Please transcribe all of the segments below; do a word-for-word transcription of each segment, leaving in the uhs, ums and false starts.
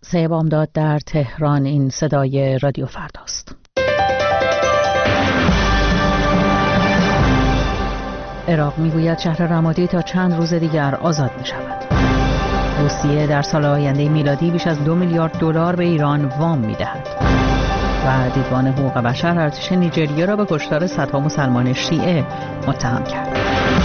سه بامداد در تهران. این صدای رادیو فرداست. عراق میگوید شهر رمادی تا چند روز دیگر آزاد می شود. روسیه در سال آینده میلادی بیش از دو میلیارد دلار به ایران وام می دهد. و دیدبان حقوق بشر ارتش نیجریه را به کشتار صدها مسلمان شیعه متهم کرد.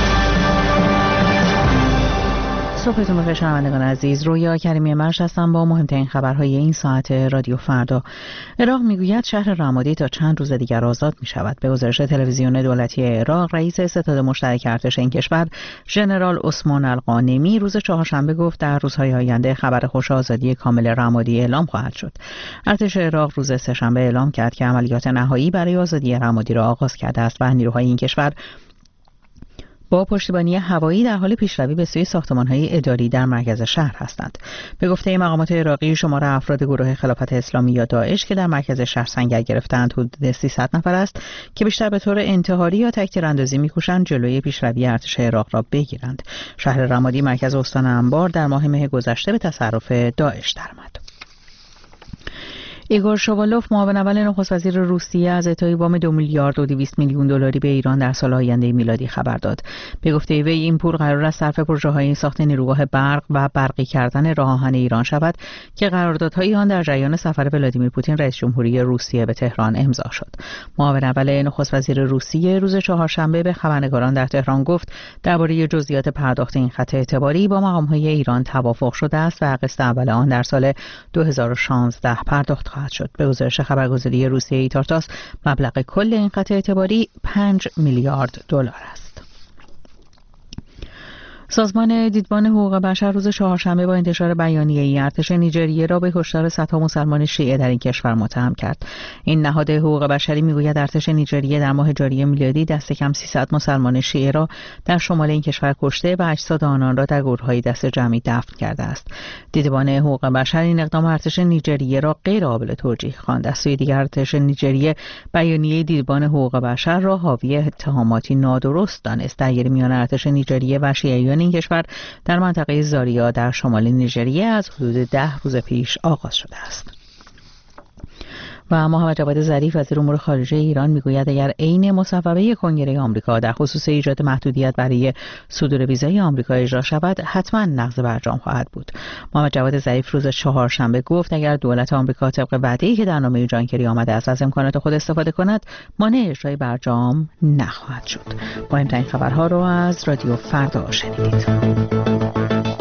صبحتون بخیر شنوندگان عزیز. رویا کریمی مرش هستم با مهمترین خبرهای این ساعت رادیو فردا. عراق میگوید شهر رمادی تا چند روز دیگر آزاد می شود. به گزارش تلویزیون دولتی عراق، رئیس ستاد مشترک ارتش این کشور ژنرال عثمان القانمی روز چهارشنبه گفت در روزهای آینده خبر خوش آزادی کامل رمادی اعلام خواهد شد. ارتش عراق روز سه‌شنبه اعلام کرد که عملیات نهایی برای آزادی رمادی را آغاز کرده است و نیروهای این کشور با پشتیبانی هوایی در حال پیشروی به سوی ساختمان‌های اداری در مرکز شهر هستند. به گفته مقامات عراقی، شمار افراد گروه خلافت اسلامی یا داعش که در مرکز شهر سنگر گرفتند حدود سیصد نفر است که بیشتر به طور انتحاری یا تک‌تیراندازی می‌کوشند جلوی پیشروی ارتش عراق را بگیرند. شهر رمادی مرکز استان انبار در ماه مه گذشته به تصرف داعش درآمد. ایگور شوالوف، معاون اول نخست وزیر روسیه، از اعطای وام دو میلیارد و دویست میلیون دلاری به ایران در سال آینده میلادی خبر داد. به گفته وی این پول قرار است صرف پروژه‌های ساخت نیروگاه برق و برقی کردن راه آهن ایران شود که قراردادهای آن در جریان سفر ولادیمیر پوتین رئیس جمهوری روسیه به تهران امضا شد. معاون اول نخست وزیر روسیه روز چهارشنبه به خبرنگاران در تهران گفت درباره جزئیات پرداخت این خط اعتباری با مقام‌های ایران توافق شده است و قسط اول آن در سال دو هزار و شانزده پرداخت خواهد شد. به گزارش خبرگزاری روسیه ایتارتاس، مبلغ کل این خط اعتباری پنج میلیارد دلار است. سازمان دیدبان حقوق بشر روز چهارشنبه با انتشار بیانیه‌ای ارتش نیجریه را به کشتار صدها مسلمان شیعه در این کشور متهم کرد. این نهاد حقوق بشری میگوید ارتش نیجریه در ماه جاری میلادی دست کم سیصد مسلمان شیعه را در شمال این کشور کشته و اجساد آنان را در گورهای دست جمعی دفن کرده است. دیدبان حقوق بشر این اقدام ارتش نیجریه را غیر قابل توجیه خواند. از سوی دیگر ارتش نیجریه بیانیه دیدبان حقوق بشر را حاوی اتهاماتی نادرست دانست. درگیری میان ارتش نیجریه و شیعیان این کشور در منطقه زاریا در شمال نیجریه از حدود ده روز پیش آغاز شده است. و محمد جواد ظریف، وزیر امور خارجه ایران، میگوید اگر عین مصوبه کنگره آمریکا در خصوص ایجاد محدودیت برای صدور ویزای آمریکا اجرا شود، حتما نقض برجام خواهد بود. محمد جواد ظریف روز چهارشنبه گفت اگر دولت آمریکا طبق وعده‌ای که در نامه جان کری آمده است از امکانات خود استفاده کند، مانع اجرای برجام نخواهد شد. مهمترین خبرها رو از رادیو فردا شنیدید.